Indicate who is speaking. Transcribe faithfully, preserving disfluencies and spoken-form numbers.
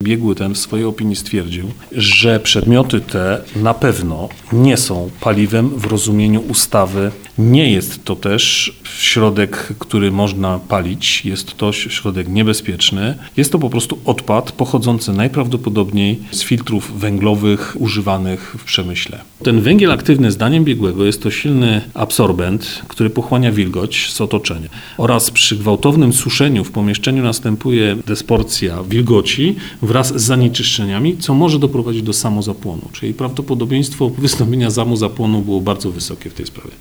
Speaker 1: biegły ten w swojej opinii stwierdził, że przedmioty te na pewno nie są paliwem w rozumieniu ustawy. Nie jest to też środek, który można palić. Jest to środek niebezpieczny. Jest to po prostu odpad pochodzący najprawdopodobniej z filtrów węglowych używanych w przemyśle. Ten węgiel aktywny, zdaniem biegłego, jest to silny absorbent, który pochłania wilgoć z otoczenia. Oraz przy gwałtownym suszeniu w pomieszczeniu następuje desporcja wilgoci wraz z zanieczyszczeniami, co może doprowadzić do samozapłonu. Czyli prawdopodobieństwo wystąpienia samozapłonu było bardzo wysokie w tej sprawie.